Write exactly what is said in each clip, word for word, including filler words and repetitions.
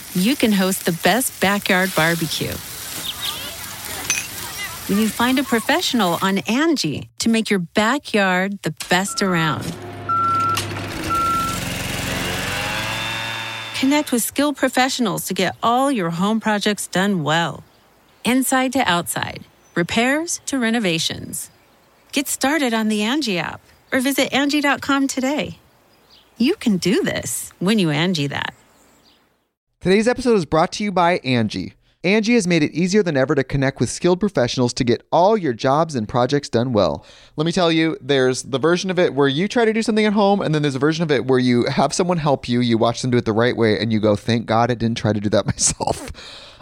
you can host the best backyard barbecue. When you find a professional on Angie to make your backyard the best around. Connect with skilled professionals to get all your home projects done well. Inside to outside, repairs to renovations. Get started on the Angie app or visit Angie dot com today. You can do this when you Angie that. Today's episode is brought to you by Angie. Angie has made it easier than ever to connect with skilled professionals to get all your jobs and projects done well. Let me tell you, there's the version of it where you try to do something at home, and then there's a version of it where you have someone help you, you watch them do it the right way, and you go, thank God I didn't try to do that myself.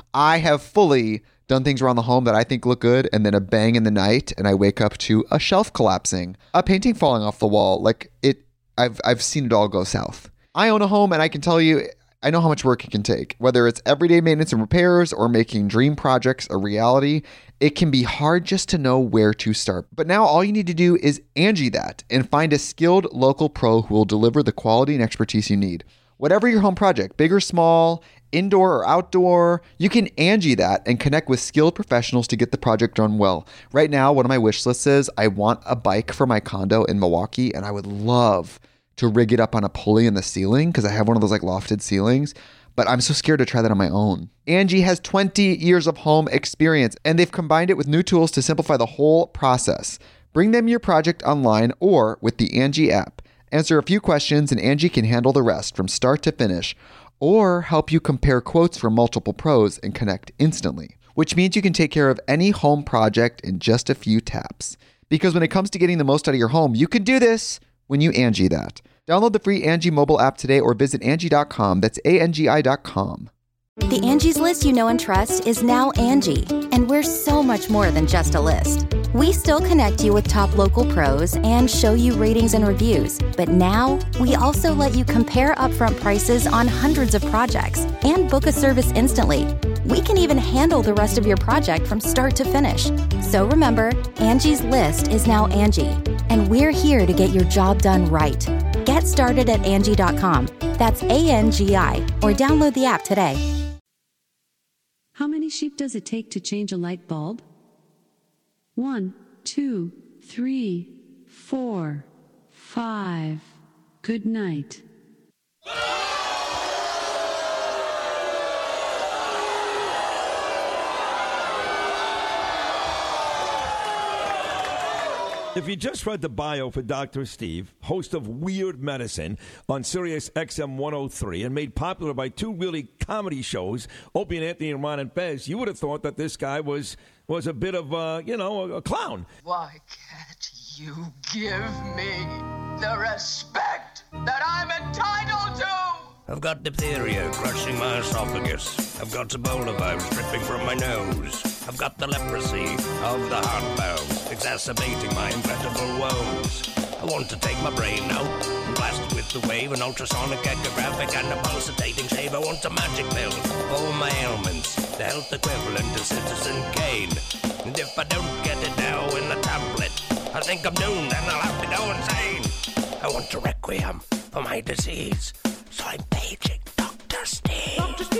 I have fully done things around the home that I think look good, and then a bang in the night, and I wake up to a shelf collapsing, a painting falling off the wall. Like, it, I've I've seen it all go south. I own a home, and I can tell you, I know how much work it can take. Whether it's everyday maintenance and repairs or making dream projects a reality, it can be hard just to know where to start. But now all you need to do is Angie that and find a skilled local pro who will deliver the quality and expertise you need. Whatever your home project, big or small, indoor or outdoor, you can Angie that and connect with skilled professionals to get the project done well. Right now, one of my wish lists is I want a bike for my condo in Milwaukee, and I would love to rig it up on a pulley in the ceiling because I have one of those like lofted ceilings, but I'm so scared to try that on my own. Angie has twenty years of home experience, and they've combined it with new tools to simplify the whole process. Bring them your project online or with the Angie app. Answer a few questions and Angie can handle the rest from start to finish, or help you compare quotes from multiple pros and connect instantly, which means you can take care of any home project in just a few taps. Because when it comes to getting the most out of your home, you can do this when you Angie that. Download the free Angie mobile app today or visit Angie dot com. That's A N G I dot com. The Angie's List you know and trust is now Angie, and we're so much more than just a list. We still connect you with top local pros and show you ratings and reviews, but now we also let you compare upfront prices on hundreds of projects and book a service instantly. We can even handle the rest of your project from start to finish. So remember, Angie's List is now Angie, and we're here to get your job done right. Get started at Angie dot com. That's A N G I, or download the app today. How many sheep does it take to change a light bulb? One, two, three, four, five. Good night. If you just read the bio for Doctor Steve, host of Weird Medicine on Sirius X M one oh three and made popular by two really comedy shows, Opie and Anthony and Ron and Fez, you would have thought that this guy was was a bit of, uh, you know, a, a clown. Why can't you give me the respect that I'm entitled to? I've got diphtheria crushing my esophagus. I've got Ebola virus dripping from my nose. I've got the leprosy of the heart valve, exacerbating my incredible woes. I want to take my brain out and blast it with the wave, an ultrasonic echographic and a pulsating shave. I want a magic pill for all my ailments, the health equivalent of Citizen Kane. And if I don't get it now in a tablet, I think I'm doomed and I'll have to go insane. I want a requiem for my disease, so I'm paging Doctor Steve. Doctor Steve.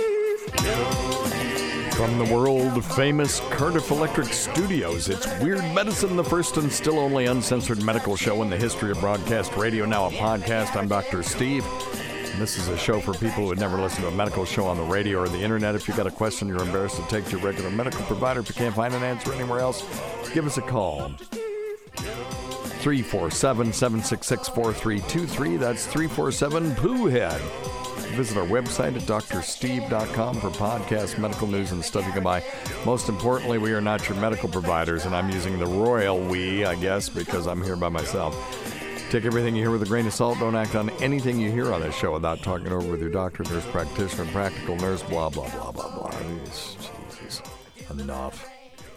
From the world-famous Cardiff Electric Studios, it's Weird Medicine, the first and still only uncensored medical show in the history of broadcast radio, now a podcast. I'm Doctor Steve. And this is a show for people who would never listen to a medical show on the radio or the internet. If you've got a question you're embarrassed to take to your regular medical provider, if you can't find an answer anywhere else, give us a call. three four seven, seven six six, four three two three. That's three four seven, P O O head. Visit our website at D R steve dot com for podcasts, medical news, and stuff you can buy. Most importantly, we are not your medical providers, and I'm using the royal we, I guess, because I'm here by myself. Take everything you hear with a grain of salt. Don't act on anything you hear on this show without talking it over with your doctor, nurse practitioner, practical nurse, blah, blah, blah, blah, blah. Jesus, enough.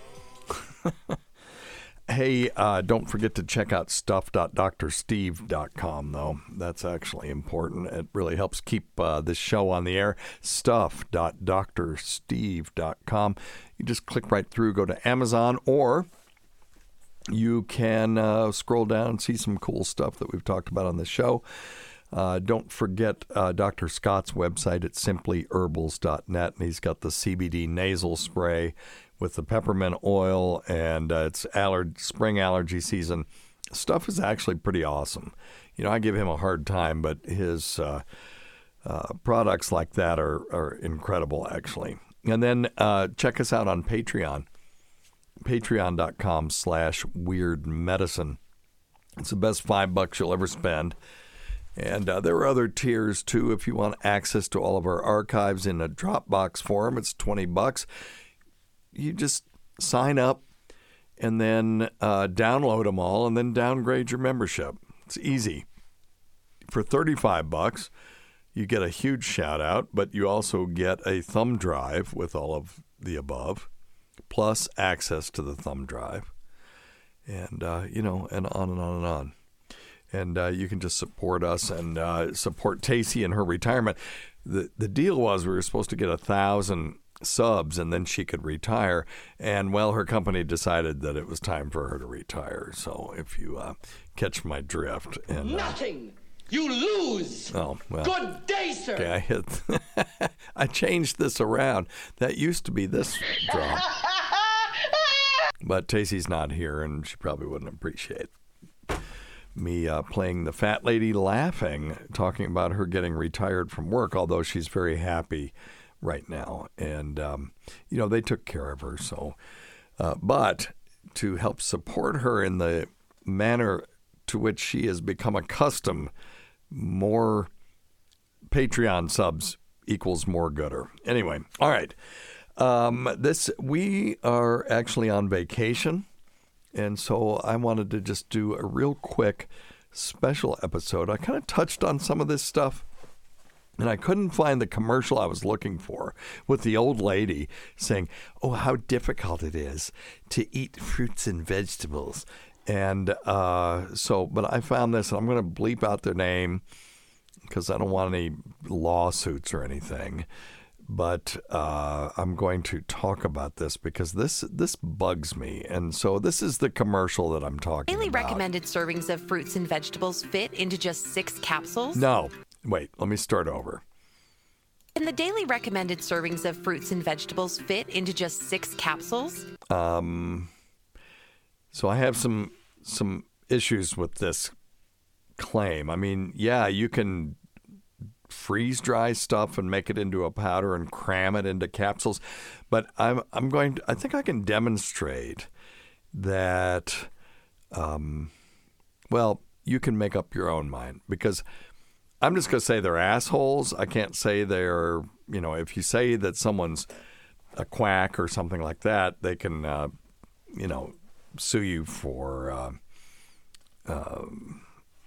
Hey, uh, don't forget to check out stuff dot D R steve dot com, though. That's actually important. It really helps keep uh, this show on the air. stuff dot D R steve dot com. You just click right through, go to Amazon, or you can uh, scroll down and see some cool stuff that we've talked about on the show. Uh, don't forget uh, Doctor Scott's website at simply herbals dot net, and he's got the C B D nasal spray with the peppermint oil, and uh, it's aller- spring allergy season. Stuff is actually pretty awesome. You know, I give him a hard time, but his uh, uh, products like that are, are incredible, actually. And then uh, check us out on Patreon, patreon.com slash weird medicine. It's the best five bucks you'll ever spend. And uh, there are other tiers, too. If you want access to all of our archives in a Dropbox form, it's twenty bucks. You just sign up and then uh, download them all and then downgrade your membership. It's easy. For thirty-five bucks, you get a huge shout out, but you also get a thumb drive with all of the above, plus access to the thumb drive. And, uh, you know, and on and on and on. And uh, you can just support us and uh, support Tacey in her retirement. The the deal was we were supposed to get a thousand subs and then she could retire. And, well, her company decided that it was time for her to retire. So if you uh, catch my drift. And, uh, Nothing. You lose. Oh, well. Good day, sir. Okay, I hit. I changed this around. That used to be this drop. But Tacey's not here, and she probably wouldn't appreciate me uh, playing the fat lady laughing, talking about her getting retired from work, although she's very happy right now. And, um, you know, they took care of her. So, uh, but to help support her in the manner to which she has become accustomed, more Patreon subs equals more gooder. Anyway, all right. Um, this we are actually on vacation. And so I wanted to just do a real quick special episode. I kind of touched on some of this stuff, and I couldn't find the commercial I was looking for with the old lady saying, oh, how difficult it is to eat fruits and vegetables. And uh, so, but I found this, and I'm going to bleep out their name because I don't want any lawsuits or anything. But uh, I'm going to talk about this because this this bugs me. And so this is the commercial that I'm talking Daily about. recommended servings of fruits and vegetables fit into just six capsules? No. Wait, let me start over. Can the daily recommended servings of fruits and vegetables fit into just six capsules? Um. So I have some some issues with this claim. I mean, yeah, you can freeze dry stuff and make it into a powder and cram it into capsules, but I'm I'm going to, I think I can demonstrate that um, well, you can make up your own mind, because I'm just going to say they're assholes. I can't say they're, you know, if you say that someone's a quack or something like that, they can uh, you know, sue you for uh, um,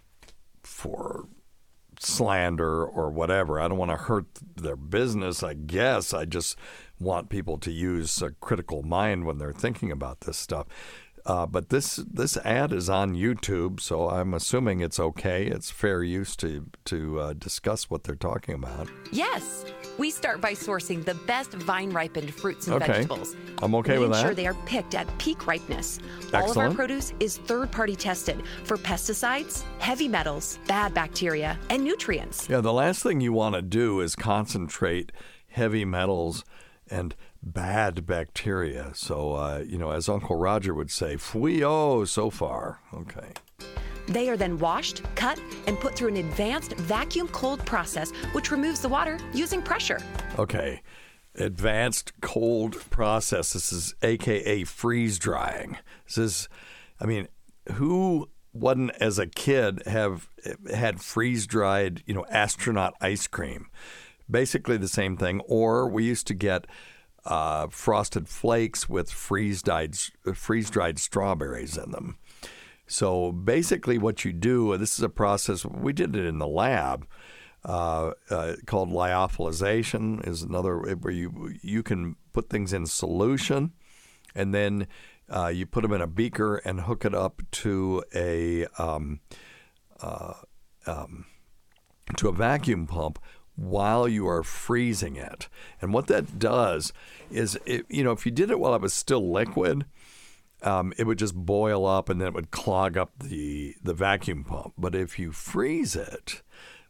for slander or whatever. I don't want to hurt their business, I guess. I just want people to use a critical mind when they're thinking about this stuff. Uh, but this this ad is on YouTube, so I'm assuming it's okay. It's fair use to to uh, discuss what they're talking about. Yes. We start by sourcing the best vine-ripened fruits and Okay. vegetables. I'm okay we with that. ensure they are picked at peak ripeness. All of Excellent. our produce is third-party tested for pesticides, heavy metals, bad bacteria, and nutrients. Yeah, the last thing you want to do is concentrate heavy metals and bad bacteria. So, uh, you know, as Uncle Roger would say, fui-oh so far. Okay. They are then washed, cut, and put through an advanced vacuum cold process, which removes the water using pressure. Okay. Advanced cold process. This is A K A freeze drying. This is, I mean, who wouldn't as a kid have had freeze dried, you know, astronaut ice cream? Basically the same thing. Or we used to get uh, frosted flakes with freeze dried freeze dried strawberries in them. So basically what you do, this is a process, we did it in the lab, uh, uh, called lyophilization is another, where you you can put things in solution, and then uh, you put them in a beaker and hook it up to a um, uh, um, to a vacuum pump while you are freezing it. And what that does is, it, you know, if you did it while it was still liquid, Um, it would just boil up and then it would clog up the, the vacuum pump. But if you freeze it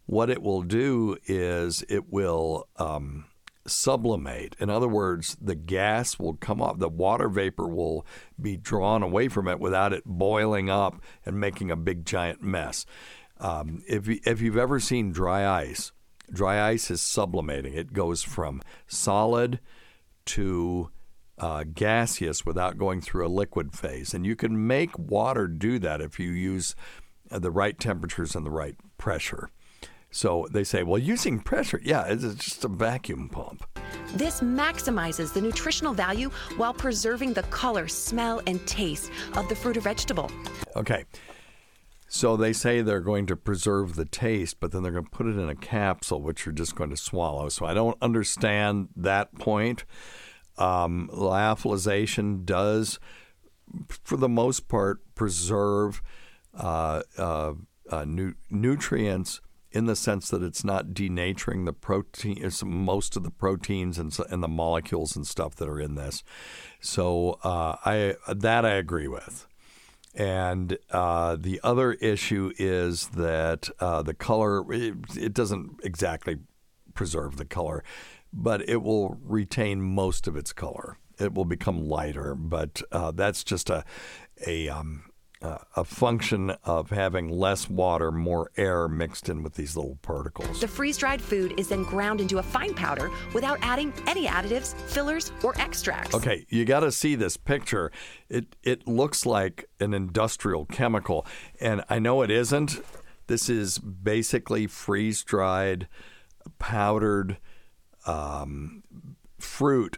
what it will do is it will um, sublimate. In other words, the gas will come off, the water vapor will be drawn away from it without it boiling up and making a big giant mess. Um, if, you, if you've ever seen dry ice, dry ice is sublimating. It goes from solid to uh, gaseous without going through a liquid phase. And you can make water do that if you use the right temperatures and the right pressure. So they say, well, using pressure, yeah, it's just a vacuum pump. This maximizes the nutritional value while preserving the color, smell, and taste of the fruit or vegetable. Okay. So they say they're going to preserve the taste, but then they're going to put it in a capsule, which you're just going to swallow. So I don't understand that point. Um, lyophilization does, for the most part, preserve uh, uh, uh, nu- nutrients in the sense that it's not denaturing the protein, it's most of the proteins and, and the molecules and stuff that are in this. So uh, I that I agree with. And uh, the other issue is that uh, the color, it, it doesn't exactly preserve the color, but it will retain most of its color. It will become lighter, but uh, that's just a a um, uh, a function of having less water, more air mixed in with these little particles. The freeze-dried food is then ground into a fine powder without adding any additives, fillers, or extracts. Okay, you got to see this picture. It it looks like an industrial chemical, and I know it isn't. This is basically freeze-dried, powdered um, fruit.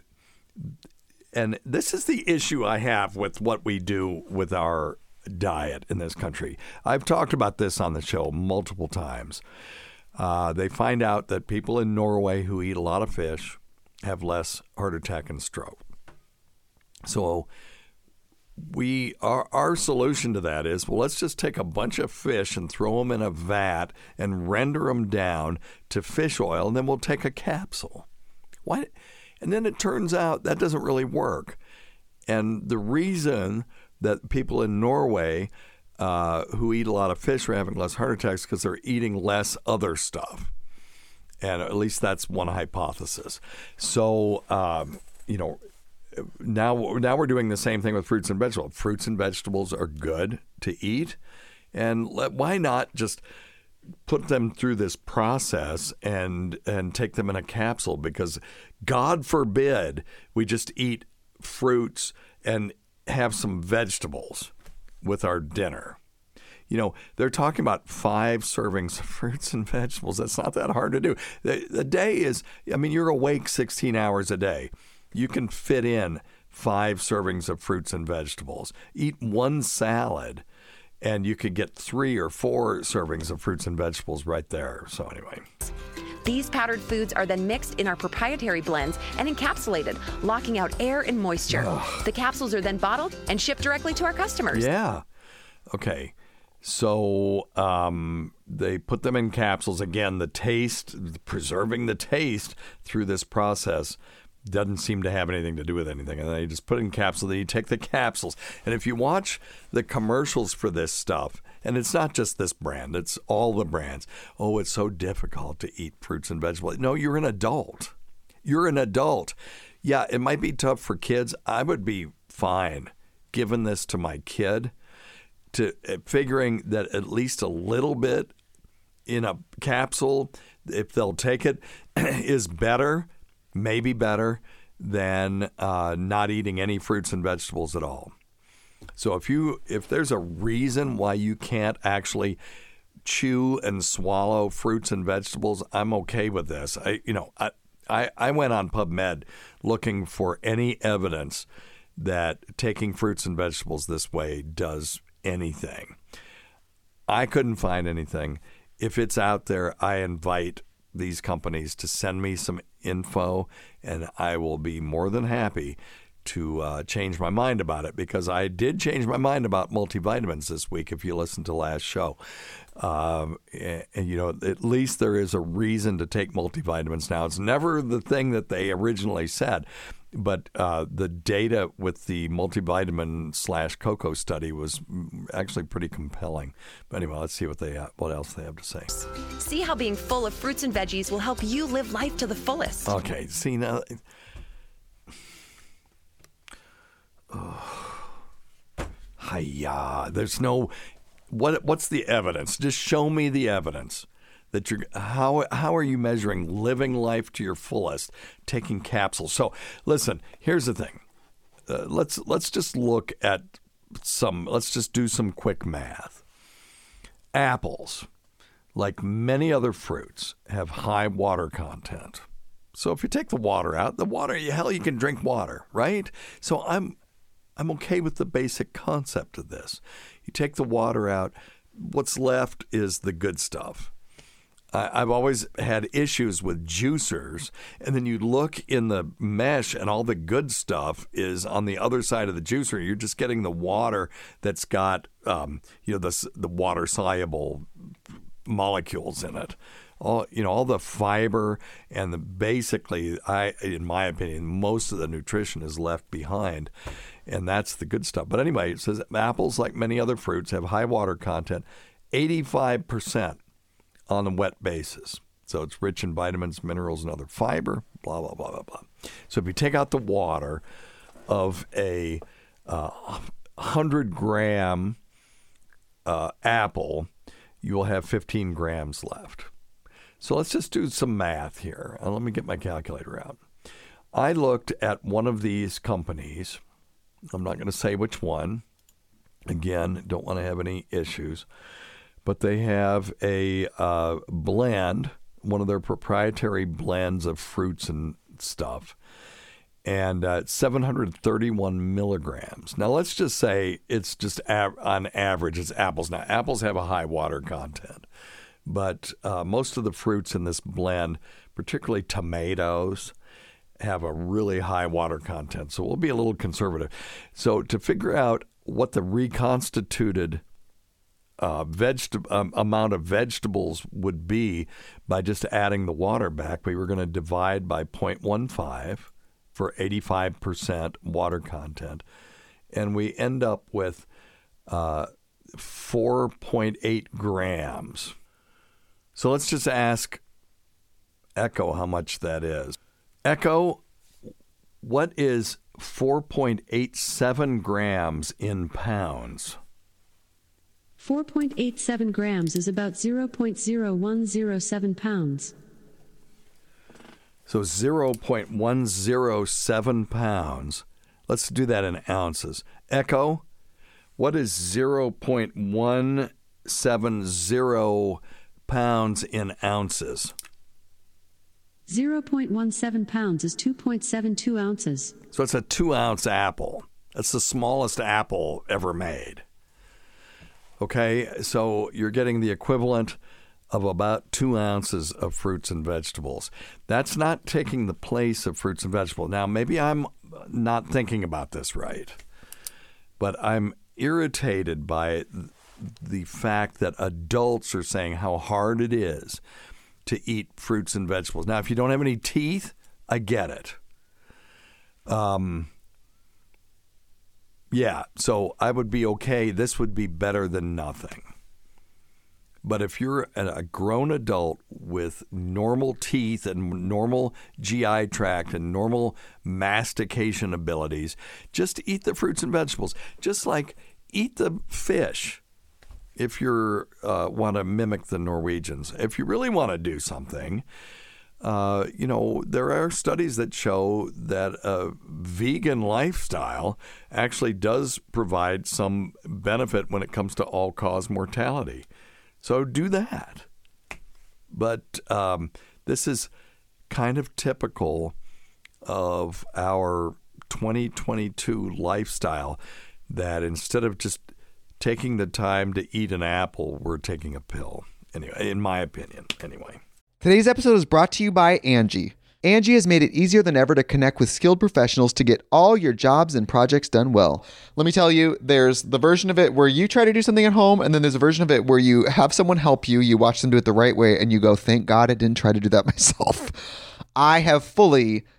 And this is the issue I have with what we do with our diet in this country. I've talked about this on the show multiple times. Uh, they find out that people in Norway who eat a lot of fish have less heart attack and stroke. So we our, our solution to that is, well, let's just take a bunch of fish and throw them in a vat and render them down to fish oil, and then we'll take a capsule. Why? And then it turns out that doesn't really work. And the reason that people in Norway uh, who eat a lot of fish are having less heart attacks because they're eating less other stuff. And at least that's one hypothesis. So, um, you know, now, now we're doing the same thing with fruits and vegetables. Fruits and vegetables are good to eat. And let, why not just put them through this process and and take them in a capsule? Because God forbid we just eat fruits and have some vegetables with our dinner. You know, they're talking about five servings of fruits and vegetables. That's not that hard to do. The, the day is, I mean, you're awake sixteen hours a day. You can fit in five servings of fruits and vegetables. Eat one salad, and you could get three or four servings of fruits and vegetables right there. So anyway. These powdered foods are then mixed in our proprietary blends and encapsulated, locking out air and moisture. Ugh. The capsules are then bottled and shipped directly to our customers. Yeah. Okay. So um, they put them in capsules. Again, the taste, preserving the taste through this process doesn't seem to have anything to do with anything. And then you just put it in capsules, then you take the capsules. And if you watch the commercials for this stuff, and it's not just this brand, it's all the brands. Oh, it's so difficult to eat fruits and vegetables. No, you're an adult. You're an adult. Yeah, it might be tough for kids. I would be fine giving this to my kid, to uh, figuring that at least a little bit in a capsule, if they'll take it, is better, maybe better than uh, not eating any fruits and vegetables at all. So if you if there's a reason why you can't actually chew and swallow fruits and vegetables, I'm okay with this. I you know I I, I went on PubMed looking for any evidence that taking fruits and vegetables this way does anything. I couldn't find anything. If it's out there, I invite these companies to send me some info, and I will be more than happy to uh, change my mind about it, because I did change my mind about multivitamins this week, if you listened to last show. Um, and, and, you know, at least there is a reason to take multivitamins now. It's never the thing that they originally said. But uh, the data with the multivitamin slash cocoa study was actually pretty compelling. But anyway, let's see what they uh, what else they have to say. See how being full of fruits and veggies will help you live life to the fullest. Okay, see now. Oh. Hiya. There's no. What what's the evidence? Just show me the evidence. That you're how how are you measuring living life to your fullest, taking capsules? So listen, here's the thing. Uh, let's let's just look at some. Let's just do some quick math. Apples, like many other fruits, have high water content. So if you take the water out, the water, hell, you can drink water, right? So I'm I'm okay with the basic concept of this. You take the water out, what's left is the good stuff. I've always had issues with juicers, and then you look in the mesh and all the good stuff is on the other side of the juicer. You're just getting the water that's got, um, you know, the, the water-soluble molecules in it. All, you know, all the fiber and the basically, I, in my opinion, most of the nutrition is left behind, and that's the good stuff. But anyway, it says apples, like many other fruits, have high water content, eighty-five percent. On a wet basis. So it's rich in vitamins, minerals, and other fiber, blah, blah, blah, blah, blah. So if you take out the water of a uh, one hundred gram uh, apple, you will have fifteen grams left. So let's just do some math here. Uh, let me get my calculator out. I looked at one of these companies. I'm not going to say which one. Again, don't want to have any issues. But they have a uh, blend, one of their proprietary blends of fruits and stuff, and uh, seven hundred thirty-one milligrams. Now, let's just say it's just av- on average, it's apples. Now, apples have a high water content, but uh, most of the fruits in this blend, particularly tomatoes, have a really high water content. So we'll be a little conservative. So to figure out what the reconstituted Uh, veg- um, amount of vegetables would be by just adding the water back, we were going to divide by zero point one five for eighty-five percent water content, and we end up with uh, four point eight grams. So let's just ask Echo how much that is. Echo, what is four point eight seven grams in pounds? four point eight seven grams is about zero point zero one zero seven pounds. So zero point one zero seven pounds. Let's do that in ounces. Echo, what is zero point one seven zero pounds in ounces? zero point one seven pounds is two point seven two ounces. So it's a two-ounce apple. That's the smallest apple ever made. Okay, so you're getting the equivalent of about two ounces of fruits and vegetables. That's not taking the place of fruits and vegetables. Now, maybe I'm not thinking about this right, but I'm irritated by the fact that adults are saying how hard it is to eat fruits and vegetables. Now, if you don't have any teeth, I get it. Um... Yeah, so I would be okay. This would be better than nothing. But if you're a grown adult with normal teeth and normal G I tract and normal mastication abilities, just eat the fruits and vegetables. Just like eat the fish if you uh, want to mimic the Norwegians. If you really want to do something, Uh, you know, there are studies that show that a vegan lifestyle actually does provide some benefit when it comes to all-cause mortality. So do that. But um, this is kind of typical of our twenty twenty-two lifestyle, that instead of just taking the time to eat an apple, we're taking a pill. Anyway, in my opinion, anyway. Today's episode is brought to you by Angie. Angie has made it easier than ever to connect with skilled professionals to get all your jobs and projects done well. Let me tell you, there's the version of it where you try to do something at home, and then there's a version of it where you have someone help you, you watch them do it the right way, and you go, thank God I didn't try to do that myself. I have fully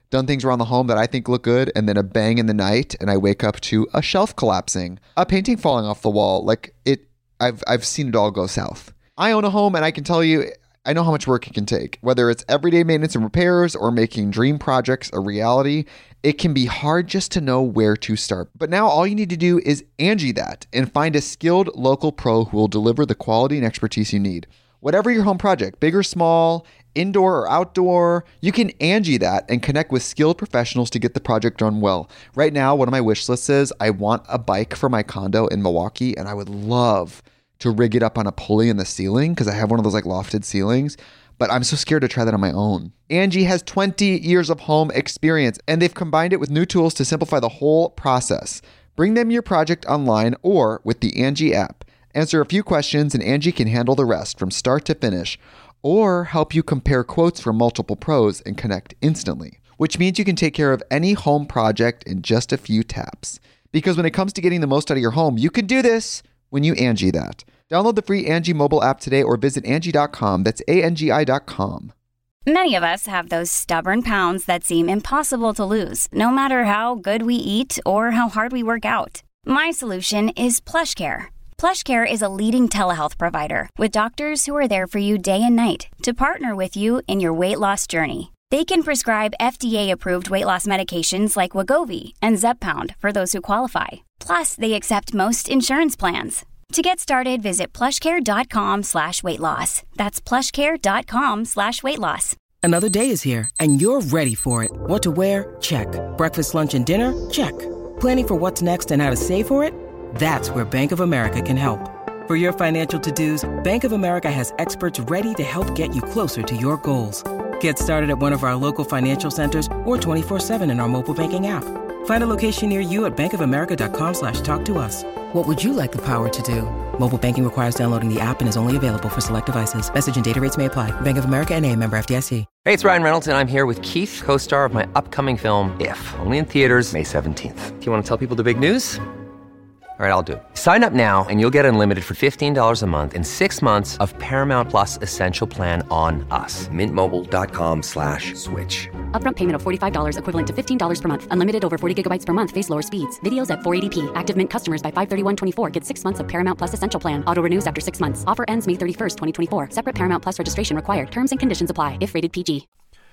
done things around the home that I think look good, and then a bang in the night, and I wake up to a shelf collapsing, a painting falling off the wall. Like it, I've I've seen it all go south. I own a home, and I can tell you, I know how much work it can take. Whether it's everyday maintenance and repairs or making dream projects a reality, it can be hard just to know where to start. But now all you need to do is Angie that and find a skilled local pro who will deliver the quality and expertise you need. Whatever your home project, big or small, indoor or outdoor, you can Angie that and connect with skilled professionals to get the project done well. Right now, one of my wish lists is I want a bike for my condo in Milwaukee, and I would love to rig it up on a pulley in the ceiling because I have one of those like lofted ceilings, but I'm so scared to try that on my own. Angie has twenty years of home experience, and they've combined it with new tools to simplify the whole process. Bring them your project online or with the Angie app. Answer a few questions and Angie can handle the rest from start to finish, or help you compare quotes from multiple pros and connect instantly, which means you can take care of any home project in just a few taps. Because when it comes to getting the most out of your home, you can do this when you Angie that. Download the free Angie mobile app today or visit Angie dot com. That's A N G I dot com. Many of us have those stubborn pounds that seem impossible to lose, no matter how good we eat or how hard we work out. My solution is PlushCare. PlushCare is a leading telehealth provider with doctors who are there for you day and night to partner with you in your weight loss journey. They can prescribe F D A-approved weight loss medications like Wegovy and Zepbound for those who qualify. Plus, they accept most insurance plans. To get started, visit plushcare.com slash weight loss. That's plushcare.com slash weight loss. Another day is here, and you're ready for it. What to wear? Check. Breakfast, lunch, and dinner? Check. Planning for what's next and how to save for it? That's where Bank of America can help. For your financial to-dos, Bank of America has experts ready to help get you closer to your goals. Get started at one of our local financial centers or twenty-four seven in our mobile banking app. Find a location near you at bankofamerica.com slash talk to us. What would you like the power to do? Mobile banking requires downloading the app and is only available for select devices. Message and data rates may apply. Bank of America N A, member F D I C. Hey, it's Ryan Reynolds, and I'm here with Keith, co-star of my upcoming film, If, only in theaters May seventeenth. Do you want to tell people the big news? All right, I'll do it. Sign up now and you'll get unlimited for fifteen dollars a month and six months of Paramount Plus Essential Plan on us. Mintmobile.com slash switch. Upfront payment of forty-five dollars equivalent to fifteen dollars per month. Unlimited over forty gigabytes per month. Face lower speeds. Videos at four eighty p. Active Mint customers by five thirty-one twenty-four get six months of Paramount Plus Essential Plan. Auto renews after six months. Offer ends May thirty-first, twenty twenty-four. Separate Paramount Plus registration required. Terms and conditions apply if rated P G.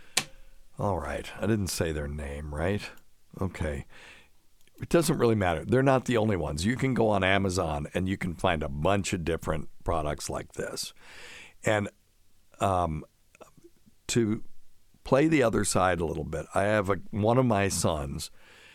All right. I didn't say their name, right? Okay. It doesn't really matter. They're not the only ones. You can go on Amazon and you can find a bunch of different products like this. And um, to play the other side a little bit, I have a, one of my sons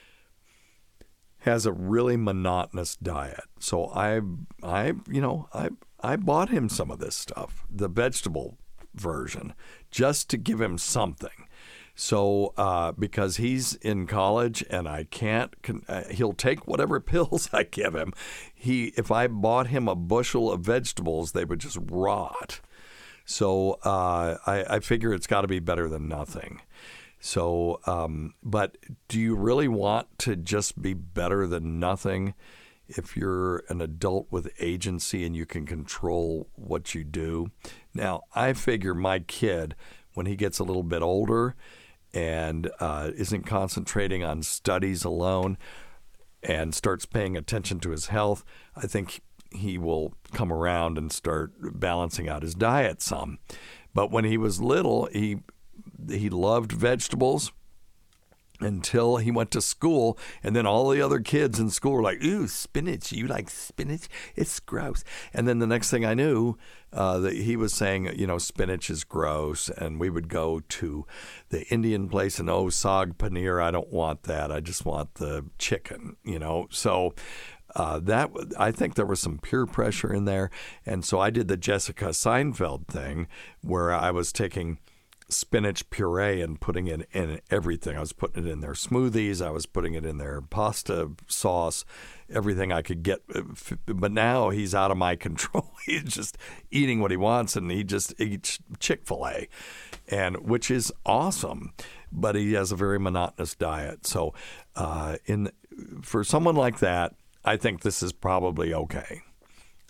has a really monotonous diet. So I, I, you know, I, I bought him some of this stuff, the vegetable version, just to give him something. So uh, because he's in college and I can't, can, uh, he'll take whatever pills I give him. He, if I bought him a bushel of vegetables, they would just rot. So uh, I, I figure it's got to be better than nothing. So, um, but do you really want to just be better than nothing if you're an adult with agency and you can control what you do? Now, I figure my kid, when he gets a little bit older and uh, isn't concentrating on studies alone and starts paying attention to his health, I think he will come around and start balancing out his diet some. But when he was little, he he loved vegetables until he went to school, and then all the other kids in school were like, ooh, spinach, you like spinach? It's gross. And then the next thing I knew, uh, that he was saying, you know, spinach is gross, and we would go to the Indian place and, oh, saag paneer, I don't want that. I just want the chicken, you know. So uh, that I think there was some peer pressure in there, and so I did the Jessica Seinfeld thing where I was taking spinach puree and putting it in everything. I was putting it in their smoothies. I was putting it in their pasta sauce, everything I could get. But now he's out of my control. He's just eating what he wants, and he just eats Chick-fil-A, and which is awesome. But he has a very monotonous diet. So uh, in for someone like that, I think this is probably okay.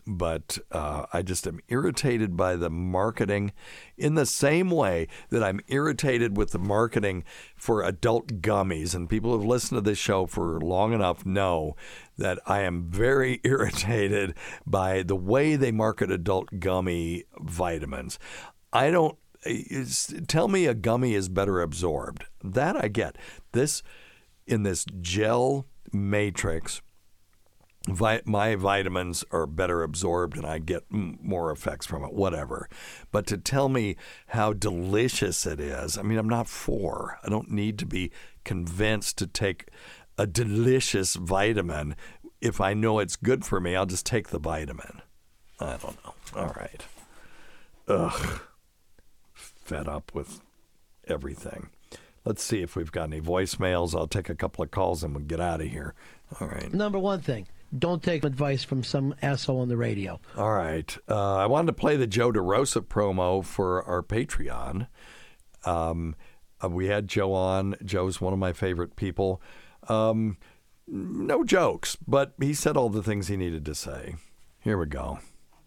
but uh, I just am irritated by the marketing in the same way that I'm irritated with the marketing for adult gummies. And people who've listened to this show for long enough know that I am very irritated by the way they market adult gummy vitamins. I don't it's, tell me a gummy is better absorbed. That I get. This in this gel matrix, vi- my vitamins are better absorbed and I get m- more effects from it, whatever. But to tell me how delicious it is, I mean, I'm not for. I don't need to be convinced to take a delicious vitamin. If I know it's good for me, I'll just take the vitamin. I don't know. All right. Ugh. Fed up with everything. Let's see if we've got any voicemails. I'll take a couple of calls and we'll get out of here. All right. Number one thing, don't take advice from some asshole on the radio. All right. Uh, I wanted to play the Joe DeRosa promo for our Patreon. Um, uh, we had Joe on. Joe's one of my favorite people. Um, no jokes, but he said all the things he needed to say. Here we go.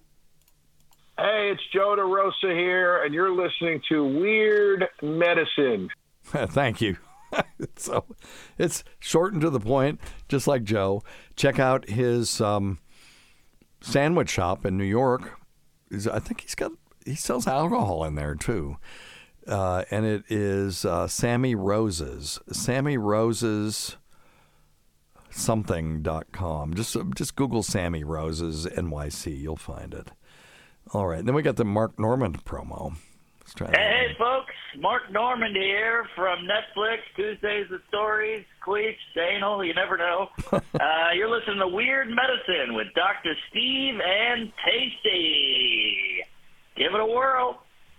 Hey, it's Joe DeRosa here, and you're listening to Weird Medicine. Thank you. So it's short and to the point, just like Joe. Check out his um, sandwich shop in New York. I think he's got he sells alcohol in there too, uh, and it is uh, Sammy Roses. Sammy Roses. something dot com. Just just Google Sammy Roses N Y C. You'll find it. All right. Then we got the Mark Normand promo. Let's try that. Hey, hey, folks. Mark Normand here from Netflix, Tuesdays with Stories, Queech, Anal, you never know. uh, you're listening to Weird Medicine with Doctor Steve and Tasty. Give it a whirl.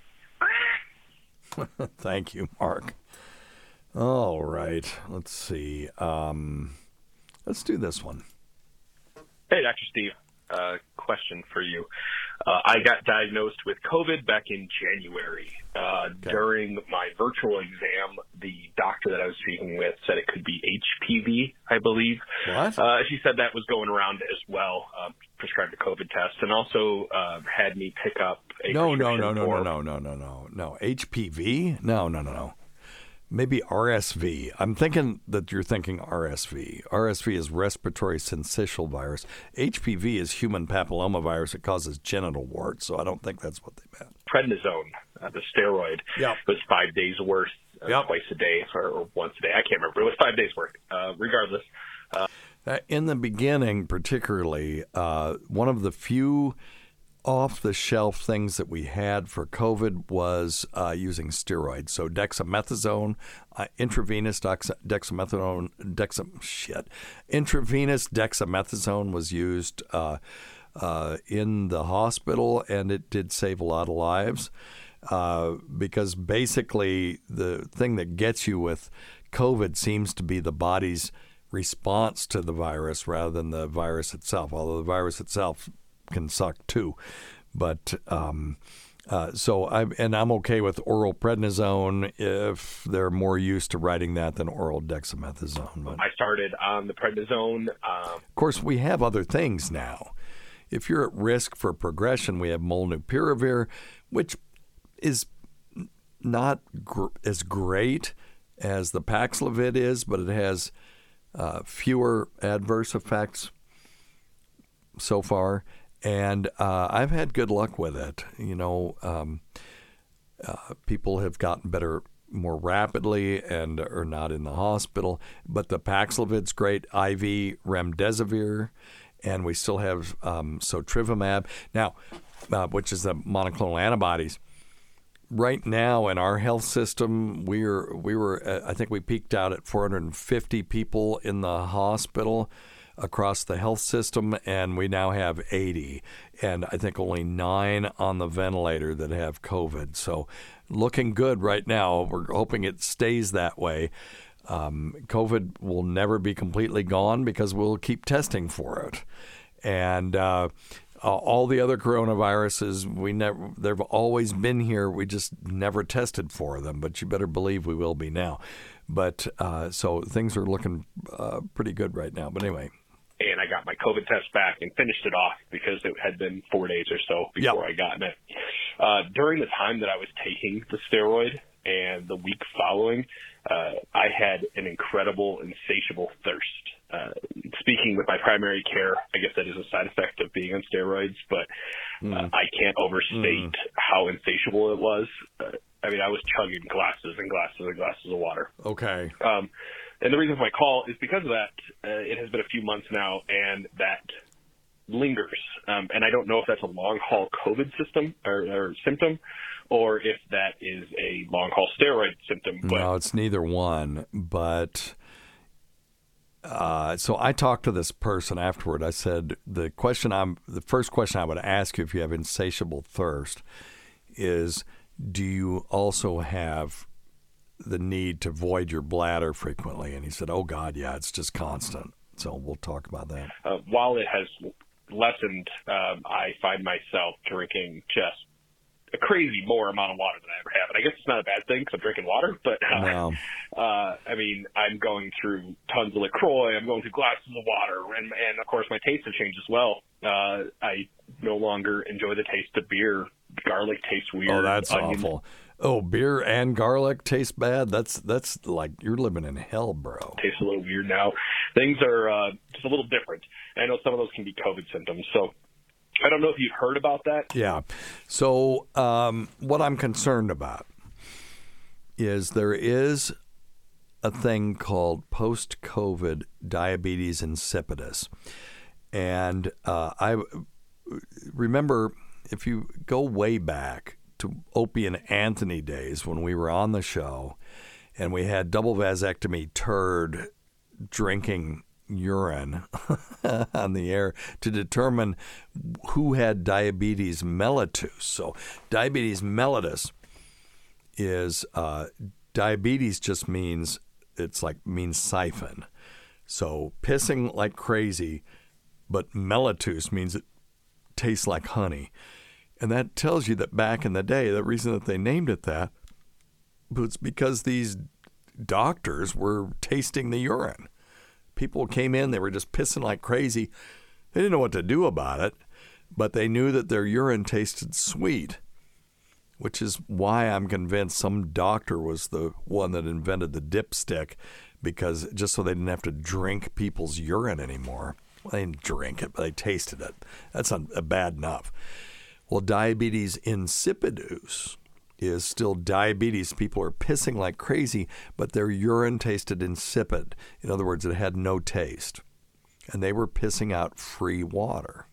Thank you, Mark. All right. Let's see. Um, let's do this one. Hey, Doctor Steve. Uh, question for you. Uh, I got diagnosed with COVID back in January. Uh, okay. During my virtual exam, the doctor that I was speaking with said it could be H P V, I believe. What? Uh, she said that was going around as well, uh, prescribed a COVID test, and also uh, had me pick up a No, no, no, no, for... no, no, no, no, no, no. H P V? No, no, no, no. Maybe R S V. I'm thinking that you're thinking R S V. R S V is respiratory syncytial virus. H P V is human papillomavirus. It causes genital warts, so I don't think that's what they meant. Prednisone, uh, the steroid, yep. was five days worth, uh, yep. twice a day or, or once a day. I can't remember. It was five days worth. Uh, regardless. Uh, In the beginning, particularly, uh, one of the few off-the-shelf things that we had for COVID was uh, using steroids. So dexamethasone, uh, intravenous dex- dexamethasone, dexa, shit, intravenous dexamethasone was used uh, uh, in the hospital, and it did save a lot of lives uh, because basically the thing that gets you with COVID seems to be the body's response to the virus rather than the virus itself, although the virus itself can suck too. But um, uh, so I and I'm okay with oral prednisone if they're more used to writing that than oral dexamethasone. But I started on the prednisone. Um, of course, we have other things now. If you're at risk for progression, we have molnupiravir, which is not gr- as great as the Paxlovid is, but it has uh, fewer adverse effects so far. And uh, I've had good luck with it. You know, um, uh, people have gotten better more rapidly and are not in the hospital. But the Paxlovid's great, I V remdesivir, and we still have um, sotrivimab now, uh, which is the monoclonal antibodies. Right now in our health system, we're we were uh, I think we peaked out at four hundred fifty people in the hospital across the health system, and we now have eighty, and I think only nine on the ventilator that have COVID. So looking good right now. We're hoping it stays that way. Um, COVID will never be completely gone because we'll keep testing for it. And uh, all the other coronaviruses, we never they've always been here. We just never tested for them, but you better believe we will be now. But uh, so things are looking uh, pretty good right now. But anyway. And I I got my COVID test back and finished it off because it had been four days or so before Yep. I got it. Uh, during the time that I was taking the steroid and the week following, uh, I had an incredible, insatiable thirst. Uh, speaking with my primary care, I guess that is a side effect of being on steroids, but uh, I can't overstate Mm. how insatiable it was. Uh, I mean, I was chugging glasses and glasses and glasses of water. Okay. Um, and the reason for my call is because of that. Uh, it has been a few months now, and that lingers. Um, and I don't know if that's a long-haul COVID system or, or symptom, or if that is a long-haul steroid symptom. But No, it's neither one. But uh, so I talked to this person afterward. I said the question I'm the first question I would ask you if you have insatiable thirst is, do you also have the need to void your bladder frequently? And he said, oh God, yeah, it's just constant. So we'll talk about that. Uh, while it has lessened, um, I find myself drinking just a crazy more amount of water than I ever have. And I guess it's not a bad thing because I'm drinking water, but uh, No. uh, I mean, I'm going through tons of LaCroix. I'm going through glasses of water. And, and of course, my taste has changed as well. Uh, I no longer enjoy the taste of beer. Garlic tastes weird. Oh, that's Onion- awful. Oh, beer and garlic taste bad? That's that's like you're living in hell, bro. Tastes a little weird now. Things are uh, just a little different. I know some of those can be COVID symptoms. So I don't know if you've heard about that. Yeah. So um, what I'm concerned about is there is a thing called post-COVID diabetes insipidus. And uh, I remember, if you go way back to Opie and Anthony days when we were on the show and we had double vasectomy turd drinking urine on the air to determine who had diabetes mellitus. So diabetes mellitus is uh, diabetes just means it's like means siphon. So pissing like crazy, but mellitus means it tastes like honey. And that tells you that back in the day, the reason that they named it that was because these doctors were tasting the urine. People came in, they were just pissing like crazy. They didn't know what to do about it, but they knew that their urine tasted sweet, which is why I'm convinced some doctor was the one that invented the dipstick, because just so they didn't have to drink people's urine anymore. Well, they didn't drink it, but they tasted it. That's not bad enough. Well, diabetes insipidus is still diabetes. People are pissing like crazy, but their urine tasted insipid. In other words, it had no taste. And they were pissing out free water.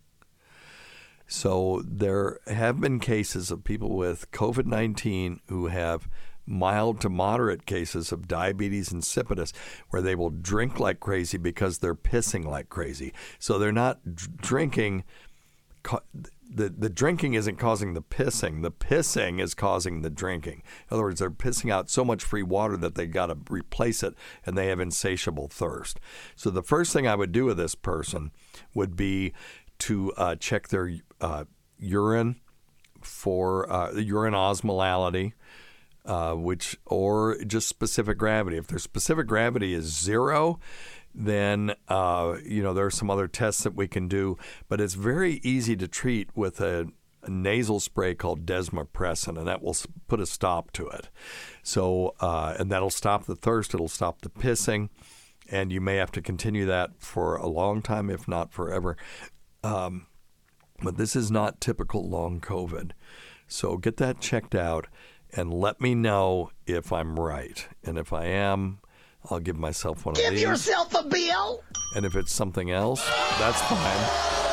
So there have been cases of people with COVID nineteen who have mild to moderate cases of diabetes insipidus where they will drink like crazy because they're pissing like crazy. So they're not d- drinking... Co- The the drinking isn't causing the pissing. The pissing is causing the drinking. In other words, they're pissing out so much free water that they got to replace it, and they have insatiable thirst. So the first thing I would do with this person would be to uh, check their uh, urine for uh, the urine osmolality, uh, which or just specific gravity. If their specific gravity is zero, then, uh, you know, there are some other tests that we can do. But it's very easy to treat with a, a nasal spray called desmopressin, and that will put a stop to it. So, uh, and that'll stop the thirst. It'll stop the pissing. And you may have to continue that for a long time, if not forever. Um, but this is not typical long COVID. So get that checked out and let me know if I'm right. And if I am, I'll give myself one Give of these. Give yourself a bill. And if it's something else, that's fine.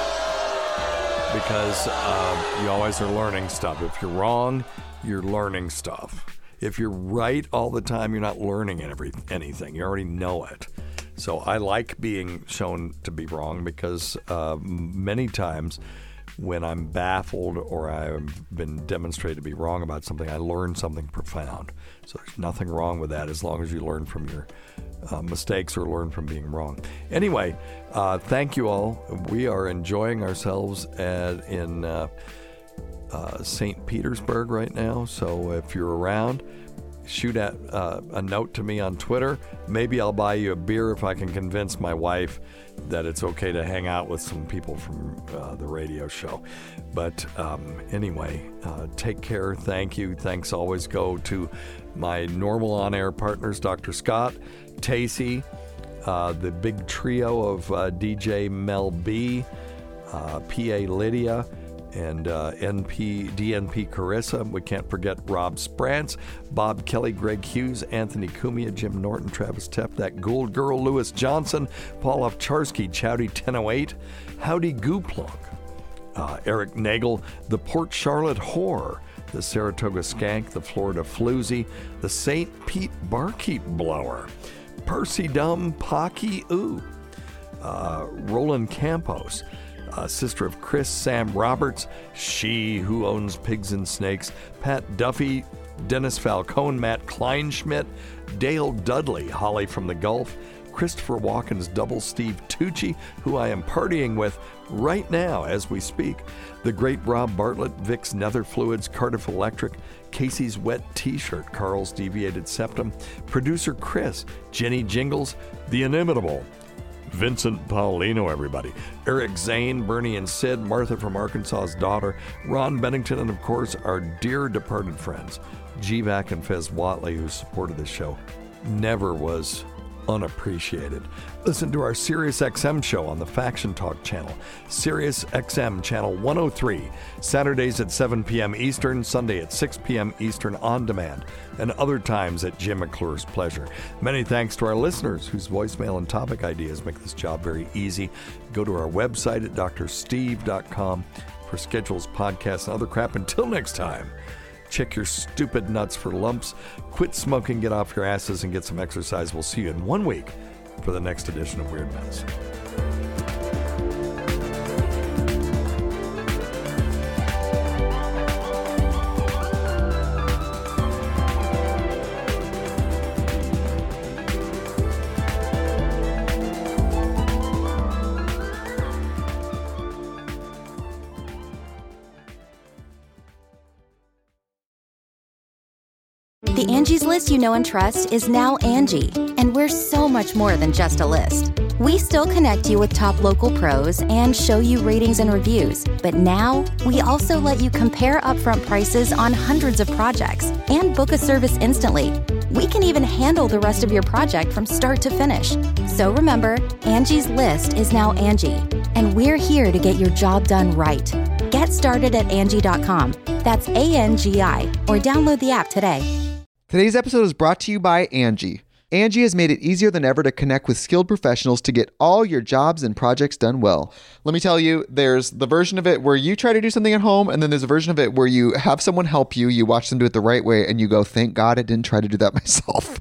Because um, you always are learning stuff. If you're wrong, you're learning stuff. If you're right all the time, you're not learning every, anything. You already know it. So I like being shown to be wrong because uh, many times when I'm baffled or I've been demonstrated to be wrong about something, I learn something profound. So there's nothing wrong with that as long as you learn from your uh, mistakes or learn from being wrong. Anyway, uh, thank you all. We are enjoying ourselves at, in uh, uh, Saint Petersburg right now. So if you're around, shoot at, uh, a note to me on Twitter. Maybe I'll buy you a beer if I can convince my wife that it's okay to hang out with some people from uh, the radio show. But um, anyway, uh, take care. Thank you. Thanks always go to my normal on-air partners, Doctor Scott, Tacey, uh, the big trio of uh, D J Mel B, uh, P A Lydia, and uh, N P, D N P Carissa. We can't forget Rob Sprance, Bob Kelly, Greg Hughes, Anthony Cumia, Jim Norton, Travis Tepp, that Gould Girl, Lewis Johnson, Paul Ovcharsky, Chowdy ten oh eight, Howdy Gooplunk, uh, Eric Nagel, the Port Charlotte Whore, the Saratoga Skank, the Florida Floozy, the Saint Pete Barkeep Blower, Percy Dumb, Pocky Ooh, uh, Roland Campos, Uh, sister of Chris, Sam Roberts, she who owns pigs and snakes, Pat Duffy, Dennis Falcone, Matt Kleinschmidt, Dale Dudley, Holly from the Gulf, Christopher Walken's double Steve Tucci, who I am partying with right now as we speak, the great Rob Bartlett, Vic's Nether Fluids, Cardiff Electric, Casey's Wet T-Shirt, Carl's Deviated Septum, producer Chris, Jenny Jingles, the inimitable Vincent Paulino, everybody. Eric Zane, Bernie and Sid, Martha from Arkansas's Daughter, Ron Bennington, and of course, our dear departed friends, G VAC and Fez Watley, who supported this show. Never was unappreciated. Listen to our Sirius X M show on the Faction Talk channel, Sirius X M channel one oh three, Saturdays at seven p.m. Eastern, Sunday at six p.m. Eastern on demand, and other times at Jim McClure's pleasure. Many thanks to our listeners whose voicemail and topic ideas make this job very easy. Go to our website at d r steve dot com for schedules, podcasts, and other crap. Until next time, check your stupid nuts for lumps, quit smoking, get off your asses, and get some exercise. We'll see you in one week for the next edition of Weird Medicine. The Angie's List you know and trust is now Angie, and we're so much more than just a list. We still connect you with top local pros and show you ratings and reviews, but now we also let you compare upfront prices on hundreds of projects and book a service instantly. We can even handle the rest of your project from start to finish. So remember, Angie's List is now Angie, and we're here to get your job done right. Get started at Angie dot com. That's A N G I, or download the app today. Today's episode is brought to you by Angie. Angie has made it easier than ever to connect with skilled professionals to get all your jobs and projects done well. Let me tell you, there's the version of it where you try to do something at home, and then there's a version of it where you have someone help you, you watch them do it the right way, and you go, thank God I didn't try to do that myself.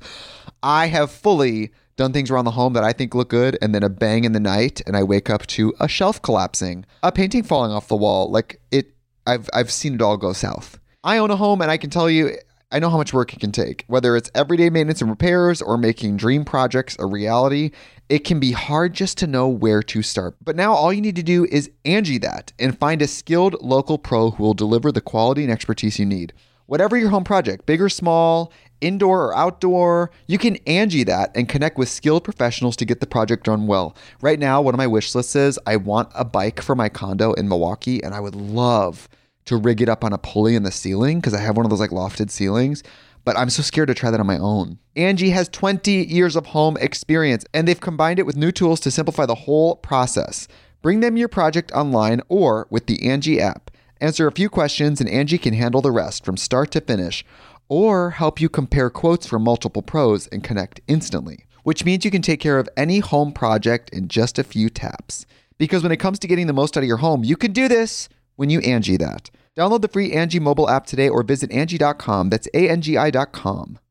I have fully done things around the home that I think look good, and then a bang in the night, and I wake up to a shelf collapsing, a painting falling off the wall. Like, it, I've I've seen it all go south. I own a home, and I can tell you, I know how much work it can take. Whether it's everyday maintenance and repairs or making dream projects a reality, it can be hard just to know where to start. But now all you need to do is Angie that and find a skilled local pro who will deliver the quality and expertise you need. Whatever your home project, big or small, indoor or outdoor, you can Angie that and connect with skilled professionals to get the project done well. Right now, one of my wish lists is I want a bike for my condo in Milwaukee, and I would love to rig it up on a pulley in the ceiling because I have one of those like lofted ceilings, but I'm so scared to try that on my own. Angie has twenty years of home experience, and they've combined it with new tools to simplify the whole process. Bring them your project online or with the Angie app. Answer a few questions and Angie can handle the rest from start to finish, or help you compare quotes from multiple pros and connect instantly, which means you can take care of any home project in just a few taps. Because when it comes to getting the most out of your home, you can do this when you Angie that. Download the free Angie mobile app today or visit Angie dot com. That's A N G I dot com.